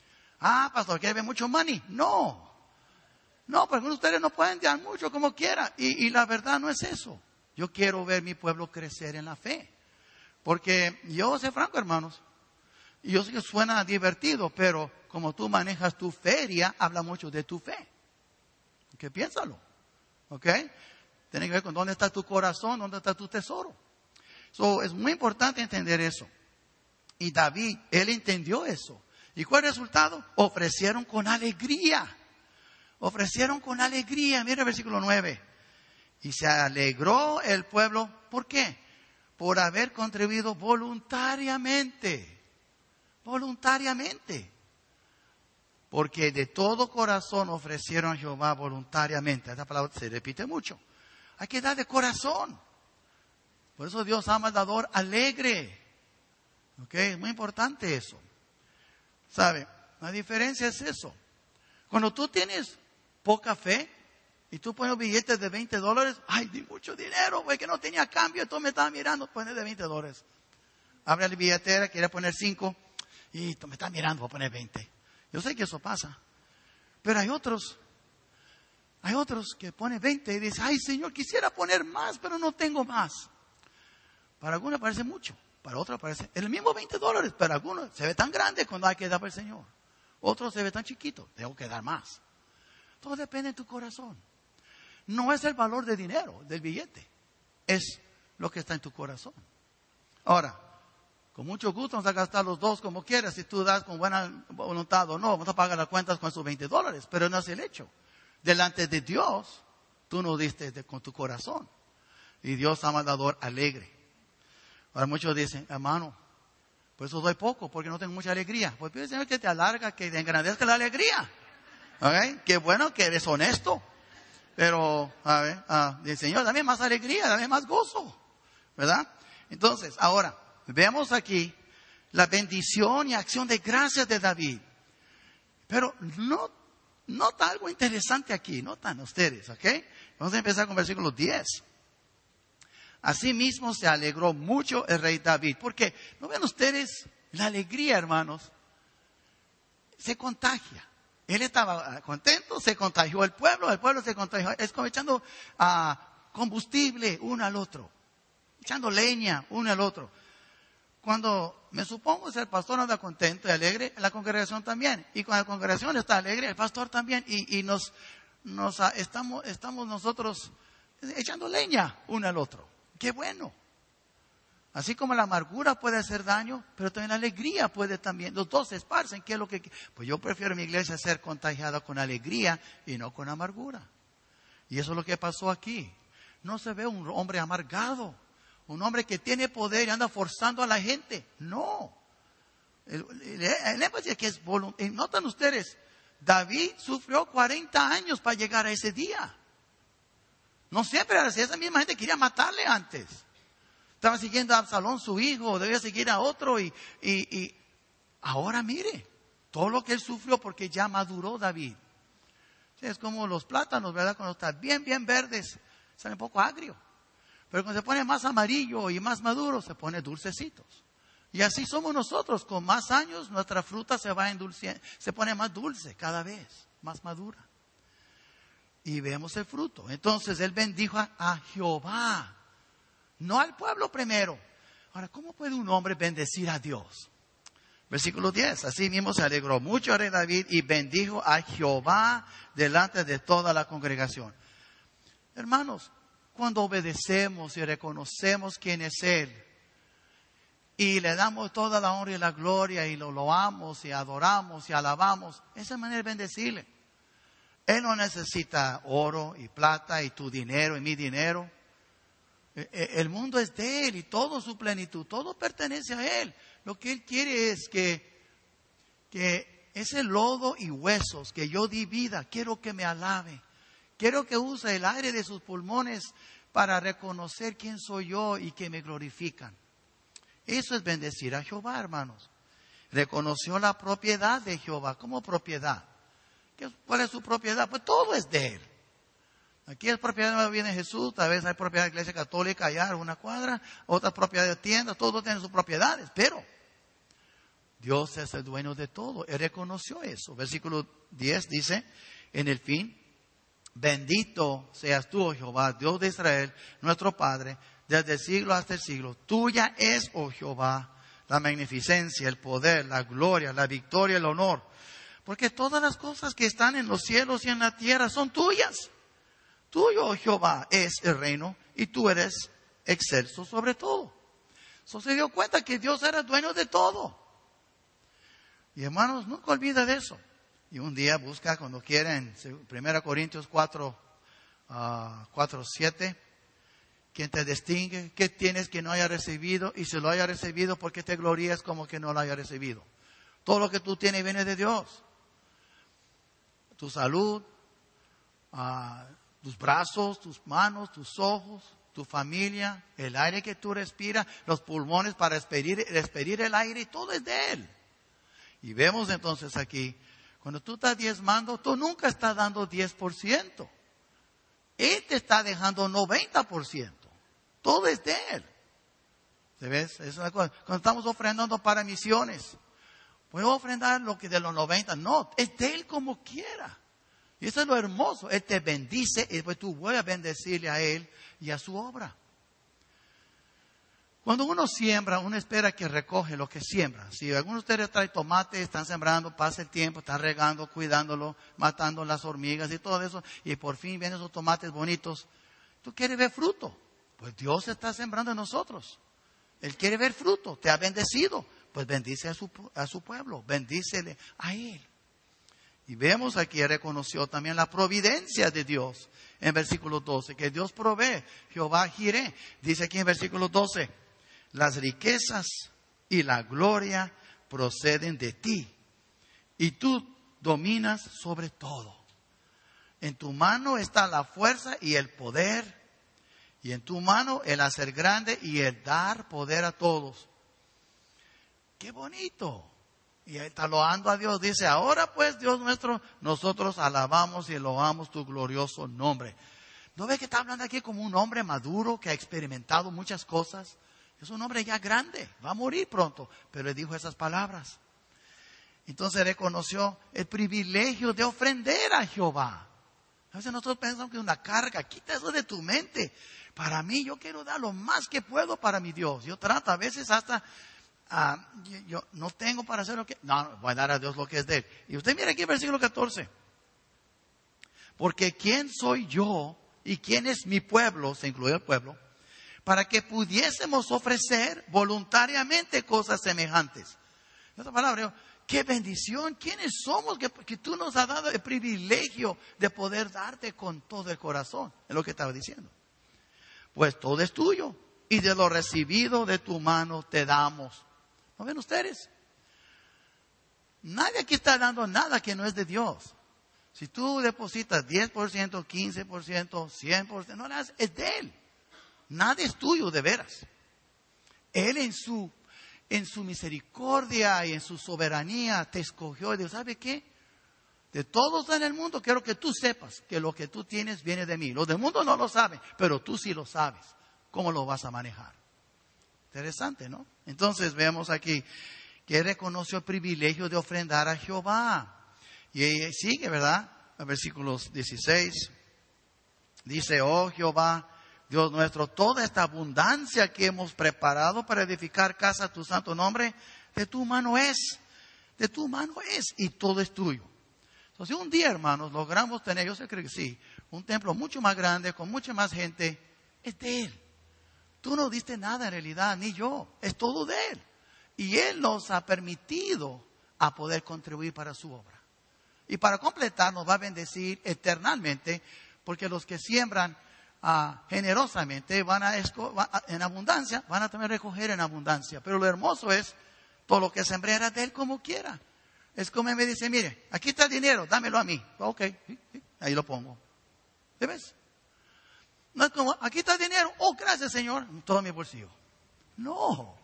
Pastor, ¿quiere ver mucho money? No, porque ustedes no pueden dar mucho como quiera. Y la verdad no es eso. Yo quiero ver mi pueblo crecer en la fe. Porque yo sé franco, hermanos. Y yo sé que suena divertido, pero como tú manejas tu feria, habla mucho de tu fe. ¿Ok? Piénsalo. ¿Ok? Tiene que ver con dónde está tu corazón, dónde está tu tesoro. Es muy importante entender eso. Y David, él entendió eso. ¿Y cuál es el resultado? Ofrecieron con alegría. Ofrecieron con alegría. Mira el versículo 9. Y se alegró el pueblo. ¿Por qué? Por haber contribuido voluntariamente. Voluntariamente. Porque de todo corazón ofrecieron a Jehová voluntariamente. Esta palabra se repite mucho. Hay que dar de corazón. Por eso Dios ama al dador alegre. ¿Ok? Es muy importante eso. ¿Sabe? La diferencia es eso. Cuando tú tienes poca fe y tú pones billetes de $20, ¡ay, di mucho dinero! Güey, que no tenía cambio, entonces me estaba mirando, poner de $20. Abre la billetera, quiere poner 5 y tú me estás mirando, voy a poner 20. Yo sé que eso pasa. Pero hay otros que ponen 20 y dicen, ¡ay, Señor, quisiera poner más, pero no tengo más! Para algunos parece mucho. Para otros parece el mismo $20, pero algunos se ve tan grande cuando hay que dar para el Señor. Otros se ve tan chiquito, tengo que dar más. Todo depende de tu corazón. No es el valor de dinero, del billete. Es lo que está en tu corazón. Ahora, con mucho gusto vamos a gastar los dos como quieras. Si tú das con buena voluntad o no, vamos a pagar las cuentas con esos $20. Pero no es el hecho. Delante de Dios, tú no diste con tu corazón. Y Dios ama al dador alegre. Ahora muchos dicen, hermano, por eso doy poco, porque no tengo mucha alegría. Pues pide al Señor que te alarga, que te engrandezca la alegría. ¿Okay? Qué bueno que eres honesto. Pero, dice, Señor, dame más alegría, dame más gozo. ¿Verdad? Entonces, ahora, vemos aquí la bendición y acción de gracias de David. Pero nota algo interesante aquí, notan ustedes, ¿ok? Vamos a empezar con versículo 10. Asimismo se alegró mucho el rey David. Porque, ¿no ven ustedes? La alegría, hermanos, se contagia. Él estaba contento, se contagió el pueblo se contagió. Es como echando combustible uno al otro. Echando leña uno al otro. Cuando me supongo que el pastor anda contento y alegre, la congregación también. Y cuando la congregación está alegre, el pastor también. Y estamos nosotros echando leña uno al otro. ¡Qué bueno! Así como la amargura puede hacer daño, pero también la alegría puede también. Los dos se esparcen. ¿Qué es lo que? Pues yo prefiero mi iglesia ser contagiada con alegría y no con amargura. Y eso es lo que pasó aquí. No se ve un hombre amargado, un hombre que tiene poder y anda forzando a la gente. No. El énfasis que es voluntario. Notan ustedes, David sufrió 40 años para llegar a ese día. No siempre era así. Esa misma gente quería matarle antes. Estaba siguiendo a Absalón, su hijo, debía seguir a otro y ahora mire, todo lo que él sufrió porque ya maduró David. Es como los plátanos, ¿verdad? Cuando están bien verdes, salen un poco agrio. Pero cuando se pone más amarillo y más maduro, se pone dulcecitos. Y así somos nosotros, con más años nuestra fruta se va endulciendo, se pone más dulce cada vez, más madura. Y vemos el fruto. Entonces él bendijo a Jehová, no al pueblo primero. Ahora, ¿cómo puede un hombre bendecir a Dios? Versículo 10. Así mismo se alegró mucho el rey David y bendijo a Jehová delante de toda la congregación. Hermanos, cuando obedecemos y reconocemos quién es Él y le damos toda la honra y la gloria y lo loamos y adoramos y alabamos, esa manera de bendecirle. Él no necesita oro y plata y tu dinero y mi dinero. El mundo es de Él y todo su plenitud, todo pertenece a Él. Lo que Él quiere es que ese lodo y huesos que yo di vida, quiero que me alabe. Quiero que use el aire de sus pulmones para reconocer quién soy yo y que me glorifican. Eso es bendecir a Jehová, hermanos. Reconoció la propiedad de Jehová como propiedad. ¿Cuál es su propiedad? Pues todo es de Él. Aquí es propiedad de Jesús, tal vez hay propiedad de la Iglesia Católica allá en una cuadra, otras propiedades de tiendas, todos tienen sus propiedades, pero Dios es el dueño de todo. Él reconoció eso. Versículo 10 dice, en el fin, bendito seas tú, oh Jehová, Dios de Israel, nuestro Padre, desde el siglo hasta el siglo. Tuya es, oh Jehová, la magnificencia, el poder, la gloria, la victoria, el honor. Porque todas las cosas que están en los cielos y en la tierra son tuyas. Tuyo, oh Jehová, es el reino y tú eres excelso sobre todo. Se dio cuenta que Dios era dueño de todo. Y hermanos, nunca olvida de eso. Y un día busca cuando quieren, 1 Corintios 4:7, ¿quién te distingue? ¿Qué tienes que no haya recibido? Y si lo haya recibido, ¿por qué te glorías como que no lo haya recibido? Todo lo que tú tienes viene de Dios. Tu salud, tus brazos, tus manos, tus ojos, tu familia, el aire que tú respiras, los pulmones para respirar el aire, todo es de Él. Y vemos entonces aquí, cuando tú estás diezmando, tú nunca estás dando 10%. Él te está dejando 90%. Todo es de Él. ¿Se ves? Es una cosa. Cuando estamos ofrendando para misiones, ¿puedo ofrendar lo que de los 90? No, es de Él como quiera. Y eso es lo hermoso. Él te bendice y después tú vuelves a bendecirle a Él y a su obra. Cuando uno siembra, uno espera que recoge lo que siembra. Si alguno de ustedes trae tomate, están sembrando, pasa el tiempo, están regando, cuidándolo, matando las hormigas y todo eso, y por fin vienen esos tomates bonitos. Tú quieres ver fruto. Pues Dios está sembrando en nosotros. Él quiere ver fruto, te ha bendecido. Pues bendice a su pueblo, bendícele a Él. Y vemos aquí, reconoció también la providencia de Dios en versículo 12, que Dios provee, Jehová Jireh. Dice aquí en versículo 12, las riquezas y la gloria proceden de ti, y tú dominas sobre todo. En tu mano está la fuerza y el poder, y en tu mano el hacer grande y el dar poder a todos. ¡Qué bonito! Y ahí está loando a Dios. Dice, ahora pues, Dios nuestro, nosotros alabamos y loamos tu glorioso nombre. ¿No ves que está hablando aquí como un hombre maduro que ha experimentado muchas cosas? Es un hombre ya grande, va a morir pronto, pero le dijo esas palabras. Entonces reconoció el privilegio de ofrendar a Jehová. A veces nosotros pensamos que es una carga, quita eso de tu mente. Para mí, yo quiero dar lo más que puedo para mi Dios. Yo trato a veces hasta, yo no tengo para hacer lo que, no, voy a dar a Dios lo que es de Él. Y usted mira aquí el versículo 14. Porque ¿quién soy yo y quién es mi pueblo? Se incluye el pueblo. Para que pudiésemos ofrecer voluntariamente cosas semejantes. En otra palabra, qué bendición, ¿quiénes somos? Que tú nos has dado el privilegio de poder darte con todo el corazón. Es lo que estaba diciendo. Pues todo es tuyo y de lo recibido de tu mano te damos. ¿No ven ustedes? Nadie aquí está dando nada que no es de Dios. Si tú depositas 10%, 15%, 100%, no le das, es de Él. Nada es tuyo de veras. Él en su misericordia y en su soberanía te escogió y dijo, ¿sabe qué? De todos en el mundo quiero que tú sepas que lo que tú tienes viene de mí. Los del mundo no lo saben, pero tú sí lo sabes. ¿Cómo lo vas a manejar? Interesante, ¿no? Entonces vemos aquí que reconoció el privilegio de ofrendar a Jehová. Y sigue, ¿verdad? En versículos 16. Dice, oh Jehová, Dios nuestro, toda esta abundancia que hemos preparado para edificar casa a tu santo nombre, de tu mano es, y todo es tuyo. Entonces, un día, hermanos, logramos tener, yo sé que sí, un templo mucho más grande, con mucha más gente, es de Él. Tú no diste nada en realidad, ni yo, es todo de Él. Y Él nos ha permitido a poder contribuir para su obra. Y para completar, nos va a bendecir eternamente, porque los que siembran generosamente en abundancia, van a también recoger en abundancia. Pero lo hermoso es, todo lo que sembré era de Él como quiera. Es como me dice, mire, aquí está el dinero, dámelo a mí. Ok, ahí lo pongo. ¿Te ves? No es como, aquí está el dinero, oh, gracias Señor, en todo mi bolsillo. No,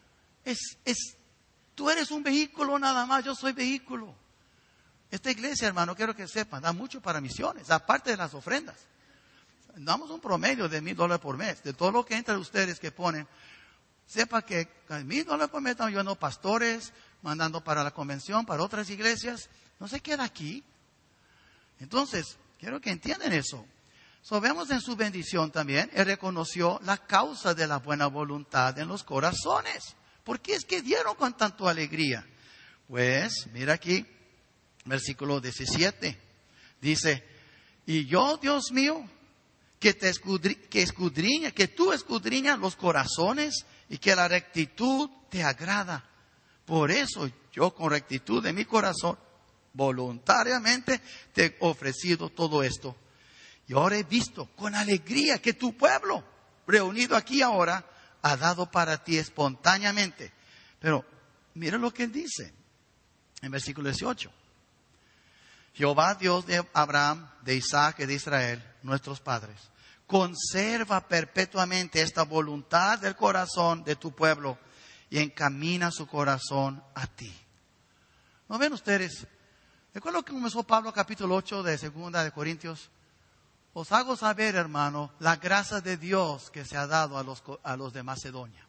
tú eres un vehículo nada más, yo soy vehículo. Esta iglesia, hermano, quiero que sepan, da mucho para misiones, aparte de las ofrendas. Damos un promedio de $1,000 por mes. De todo lo que entra de ustedes que ponen, sepa que $1,000 por mes estamos ayudando pastores, mandando para la convención, para otras iglesias, no se queda aquí. Entonces, quiero que entiendan eso. Vemos en su bendición también, Él reconoció la causa de la buena voluntad en los corazones. ¿Por qué es que dieron con tanta alegría? Pues, mira aquí, versículo 17. Dice, y yo, Dios mío, que tú escudriñas los corazones y que la rectitud te agrada. Por eso yo con rectitud de mi corazón, voluntariamente te he ofrecido todo esto. Y ahora he visto con alegría que tu pueblo, reunido aquí ahora, ha dado para ti espontáneamente. Pero mira lo que Él dice en versículo 18. Jehová, Dios de Abraham, de Isaac y de Israel, nuestros padres, conserva perpetuamente esta voluntad del corazón de tu pueblo y encamina su corazón a ti. ¿No ven ustedes? ¿Recuerdan que comenzó Pablo capítulo 8 de 2 de Corintios? Os hago saber, hermano, la gracia de Dios que se ha dado a los de Macedonia.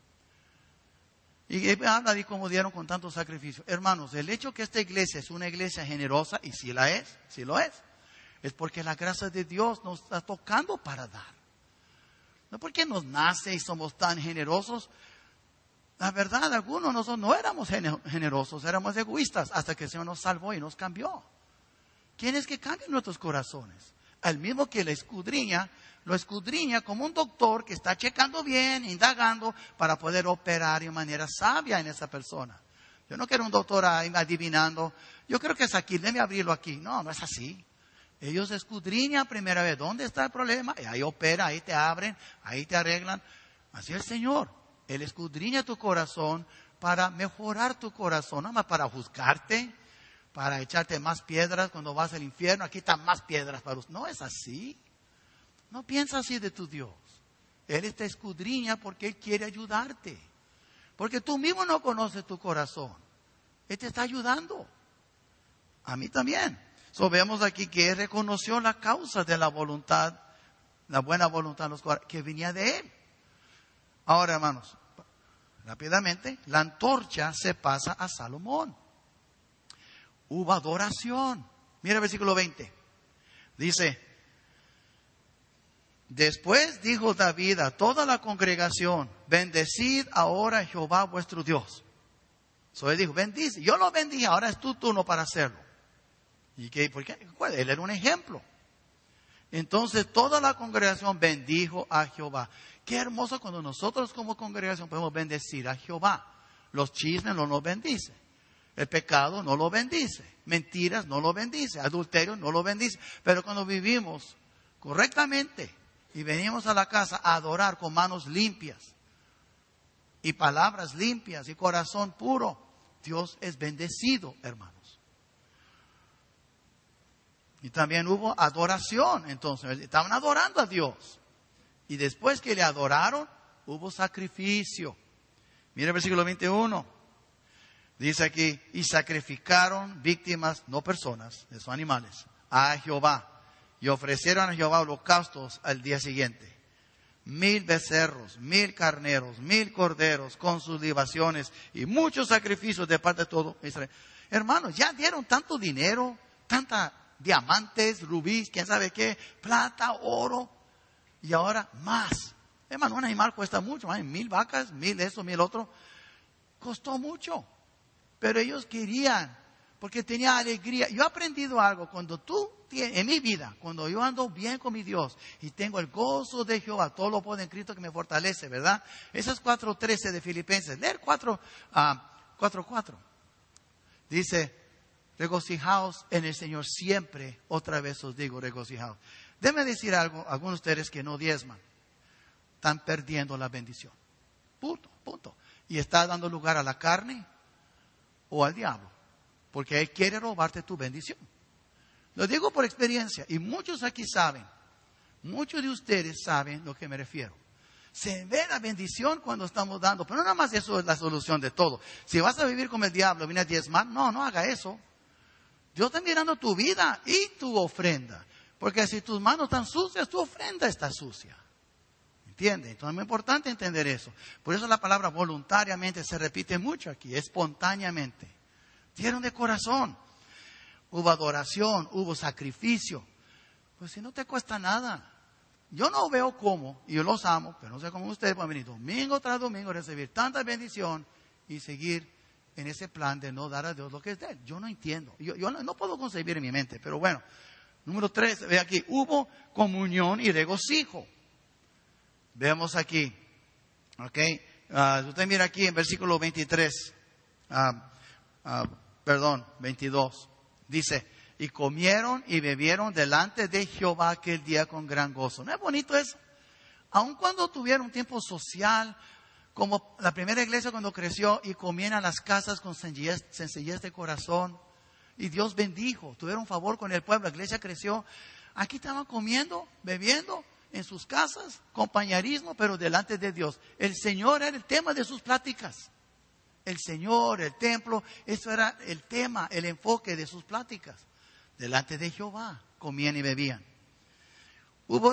Y habla de cómo dieron con tanto sacrificio. Hermanos, el hecho que esta iglesia es una iglesia generosa, y sí la es, sí lo es porque la gracia de Dios nos está tocando para dar. No porque nos nace y somos tan generosos. La verdad, algunos de nosotros no éramos generosos, éramos egoístas, hasta que el Señor nos salvó y nos cambió. ¿Quién es que cambia nuestros corazones? El mismo que lo escudriña como un doctor que está checando bien, indagando, para poder operar de manera sabia en esa persona. Yo no quiero un doctor ahí adivinando. Yo creo que es aquí, déjame abrirlo aquí. No, no es así. Ellos escudriñan primera vez dónde está el problema, y ahí opera, ahí te abren, ahí te arreglan. Así es el Señor. Él escudriña tu corazón para mejorar tu corazón, no más para juzgarte, para echarte más piedras cuando vas al infierno. Aquí están más piedras para usted. No es así. No piensa así de tu Dios. Él te escudriña porque Él quiere ayudarte. Porque tú mismo no conoces tu corazón. Él te está ayudando. A mí también. Vemos aquí que Él reconoció la causa de la voluntad, la buena voluntad de los corazones, que venía de Él. Ahora, hermanos, rápidamente, la antorcha se pasa a Salomón. Hubo adoración. Mira el versículo 20. Dice, después dijo David a toda la congregación, bendecid ahora a Jehová vuestro Dios. Él dijo, bendice. Yo lo bendije, ahora es tu turno para hacerlo. ¿Y qué? ¿Por qué? Él era un ejemplo. Entonces toda la congregación bendijo a Jehová. Qué hermoso cuando nosotros como congregación podemos bendecir a Jehová. Los chismes no nos bendicen. El pecado no lo bendice. Mentiras no lo bendice. Adulterio no lo bendice. Pero cuando vivimos correctamente y venimos a la casa a adorar con manos limpias y palabras limpias y corazón puro, Dios es bendecido, hermanos. Y también hubo adoración. Entonces, estaban adorando a Dios. Y después que le adoraron, hubo sacrificio. Mira el versículo 21. Dice aquí, y sacrificaron víctimas, no personas, son animales, a Jehová. Y ofrecieron a Jehová holocaustos al día siguiente. 1000 becerros, 1000 carneros, 1000 corderos con sus libaciones y muchos sacrificios de parte de todo Israel. Hermanos, ya dieron tanto dinero, tanta diamantes, rubíes, quién sabe qué, plata, oro, y ahora más. Hermano, un animal cuesta mucho, 1000 vacas, 1000 eso, 1000 otro. Costó mucho. Pero ellos querían, porque tenía alegría. Yo he aprendido algo, en mi vida, cuando yo ando bien con mi Dios y tengo el gozo de Jehová, todo lo puedo en Cristo que me fortalece, ¿verdad? Esas 4:13 de Filipenses, leer 4:4. Dice, regocijaos en el Señor siempre, otra vez os digo, regocijaos. Déjenme decir algo, algunos de ustedes que no diezman, están perdiendo la bendición. Punto. Y está dando lugar a la carne o al diablo, porque Él quiere robarte tu bendición. Lo digo por experiencia, y muchos aquí saben, muchos de ustedes saben lo que me refiero. Se ve la bendición cuando estamos dando, pero no nada más eso es la solución de todo. Si vas a vivir como el diablo, viene a diezmar, no haga eso. Dios está mirando tu vida y tu ofrenda, porque si tus manos están sucias, tu ofrenda está sucia. ¿Entiende? Entonces es muy importante entender eso. Por eso la palabra voluntariamente se repite mucho aquí, espontáneamente. Dieron de corazón. Hubo adoración, hubo sacrificio. Pues si no te cuesta nada. Yo no veo cómo, y yo los amo, pero no sé cómo ustedes pueden venir domingo tras domingo, recibir tanta bendición y seguir en ese plan de no dar a Dios lo que es de Él. Yo no entiendo. Yo no puedo concebir en mi mente, pero bueno. Número 3, ve aquí, hubo comunión y regocijo. Vemos aquí, ¿ok? Usted mira aquí en versículo 23, 22. Dice, y comieron y bebieron delante de Jehová aquel día con gran gozo. ¿No es bonito eso? Aun cuando tuvieron un tiempo social, como la primera iglesia cuando creció y comían a las casas con sencillez de corazón. Y Dios bendijo, tuvieron favor con el pueblo, la iglesia creció. Aquí estaban comiendo, bebiendo en sus casas, compañerismo, pero delante de Dios. El Señor era el tema de sus pláticas. El Señor, el templo, eso era el tema, el enfoque de sus pláticas. Delante de Jehová comían y bebían. Hubo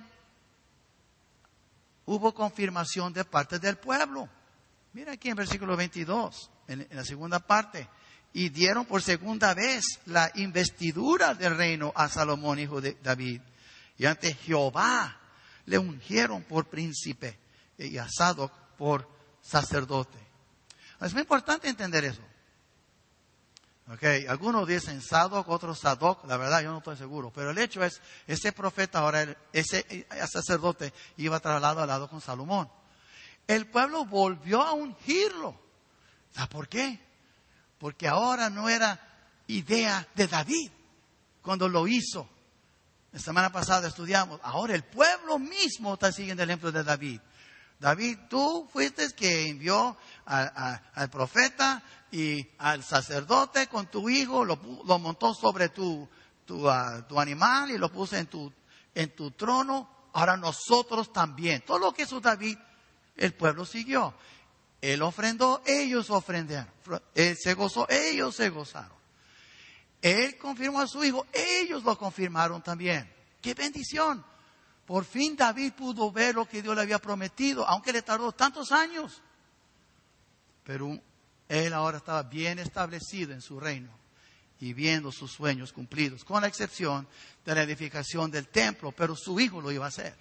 confirmación de parte del pueblo. Mira aquí en versículo 22, en la segunda parte. Y dieron por segunda vez la investidura del reino a Salomón, hijo de David. Y ante Jehová le ungieron por príncipe y a Sadoc por sacerdote. Es muy importante entender eso. Okay. Algunos dicen Sadoc, otros Sadoc. La verdad yo no estoy seguro. Pero el hecho es, ese profeta ahora, ese sacerdote iba trasladado al lado con Salomón. El pueblo volvió a ungirlo. ¿Sabe por qué? Porque ahora no era idea de David cuando lo hizo. La semana pasada estudiamos. Ahora el pueblo mismo está siguiendo el ejemplo de David. David, tú fuiste que envió al profeta y al sacerdote con tu hijo, lo montó sobre tu animal y lo puso en tu trono. Ahora nosotros también. Todo lo que hizo David, el pueblo siguió. Él ofrendó, ellos ofrendaron. Él se gozó, ellos se gozaron. Él confirmó a su hijo, ellos lo confirmaron también. ¡Qué bendición! Por fin David pudo ver lo que Dios le había prometido, aunque le tardó tantos años. Pero él ahora estaba bien establecido en su reino y viendo sus sueños cumplidos, con la excepción de la edificación del templo, pero su hijo lo iba a hacer.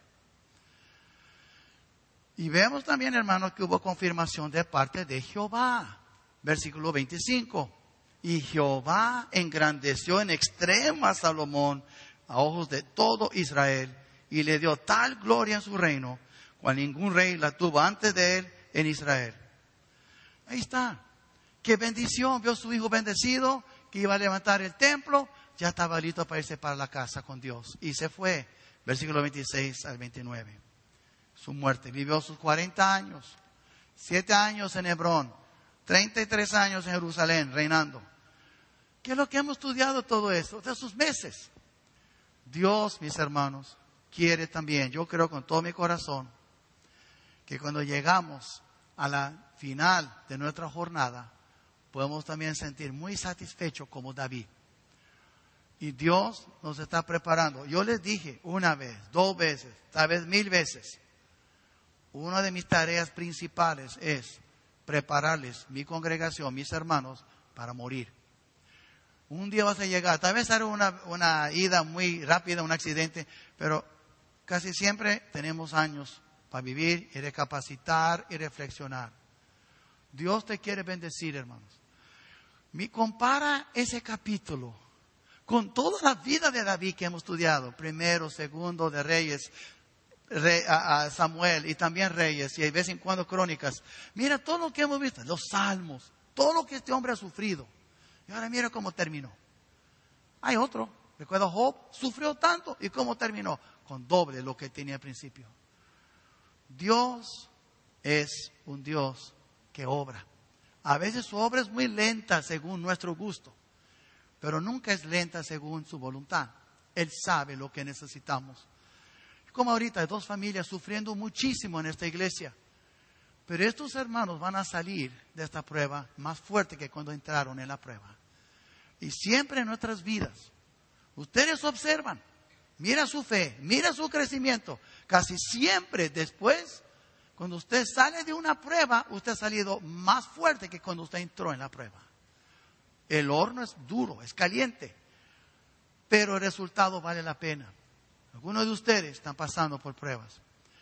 Y vemos también, hermanos, que hubo confirmación de parte de Jehová. Versículo 25. Y Jehová engrandeció en extremo a Salomón a ojos de todo Israel y le dio tal gloria en su reino, cual ningún rey la tuvo antes de él en Israel. Ahí está. Qué bendición. Vio su hijo bendecido, que iba a levantar el templo. Ya estaba listo para irse para la casa con Dios. Y se fue. Versículo 26 al 29. Su muerte. Vivió sus 40 años. 7 años en Hebrón. 33 años en Jerusalén, reinando. ¿Qué es lo que hemos estudiado todo eso? De sus meses. Dios, mis hermanos, quiere también, yo creo con todo mi corazón, que cuando llegamos a la final de nuestra jornada, podemos también sentir muy satisfechos como David. Y Dios nos está preparando. Yo les dije una vez, 2 veces, tal vez 1000 veces. Una de mis tareas principales es prepararles, mi congregación, mis hermanos, para morir. Un día vas a llegar, tal vez hará una ida muy rápida, un accidente, pero casi siempre tenemos años para vivir y recapacitar y reflexionar. Dios te quiere bendecir, hermanos. Compara ese capítulo con toda la vida de David que hemos estudiado, primero, segundo de Reyes, a Samuel y también Reyes y de vez en cuando Crónicas. Mira todo lo que hemos visto, los Salmos, todo lo que este hombre ha sufrido. Y ahora mira cómo terminó. Hay otro, recuerdo Job, sufrió tanto y cómo terminó, con doble lo que tenía al principio. Dios es un Dios que obra. A veces su obra es muy lenta según nuestro gusto, pero nunca es lenta según su voluntad. Él sabe lo que necesitamos. Como ahorita hay 2 familias sufriendo muchísimo en esta iglesia. Pero estos hermanos van a salir de esta prueba más fuerte que cuando entraron en la prueba. Y siempre en nuestras vidas, ustedes observan, mira su fe, mira su crecimiento. Casi siempre después, cuando usted sale de una prueba, usted ha salido más fuerte que cuando usted entró en la prueba. El horno es duro, es caliente, pero el resultado vale la pena. Algunos de ustedes están pasando por pruebas.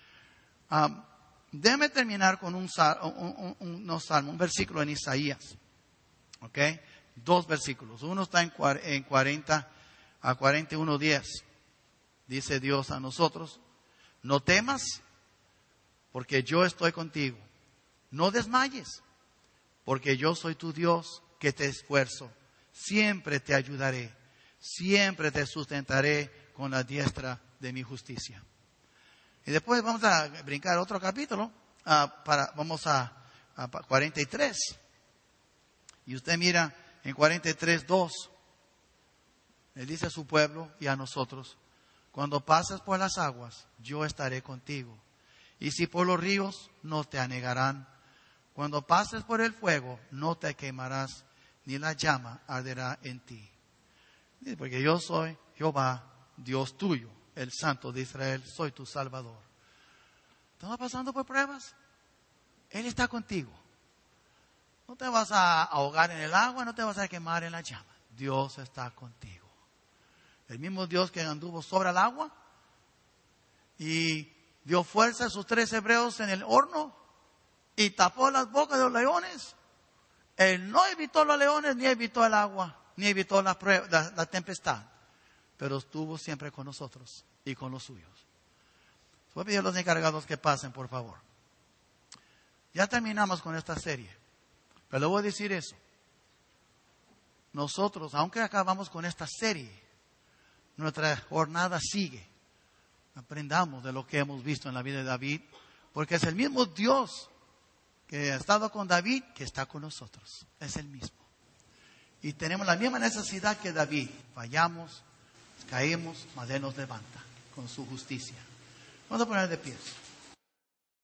Déjeme terminar con un versículo en Isaías. ¿Ok? 2 versículos. Uno está en 40 a 41:10. Dice Dios a nosotros: no temas, porque yo estoy contigo. No desmayes, porque yo soy tu Dios, que te esfuerzo. Siempre te ayudaré. Siempre te sustentaré con la diestra de mi justicia. Y después vamos a brincar otro capítulo. Vamos a 43. Y usted mira en 43:2. Él dice a su pueblo y a nosotros: cuando pases por las aguas, yo estaré contigo. Y si por los ríos, no te anegarán. Cuando pases por el fuego, no te quemarás, ni la llama arderá en ti. Porque yo soy Jehová, Dios tuyo, el Santo de Israel, soy tu Salvador. ¿Estás pasando por pruebas? Él está contigo. No te vas a ahogar en el agua, no te vas a quemar en la llama. Dios está contigo. El mismo Dios que anduvo sobre el agua y dio fuerza a sus 3 hebreos en el horno y tapó las bocas de los leones. Él no evitó los leones, ni evitó el agua, ni evitó la tempestad, pero estuvo siempre con nosotros y con los suyos. Voy a pedir a los encargados que pasen, por favor. Ya terminamos con esta serie, pero le voy a decir eso. Nosotros, aunque acabamos con esta serie, nuestra jornada sigue. Aprendamos de lo que hemos visto en la vida de David, porque es el mismo Dios que ha estado con David que está con nosotros. Es el mismo. Y tenemos la misma necesidad que David. Fallamos, caemos, mas Él nos levanta con su justicia. Vamos a poner de pie.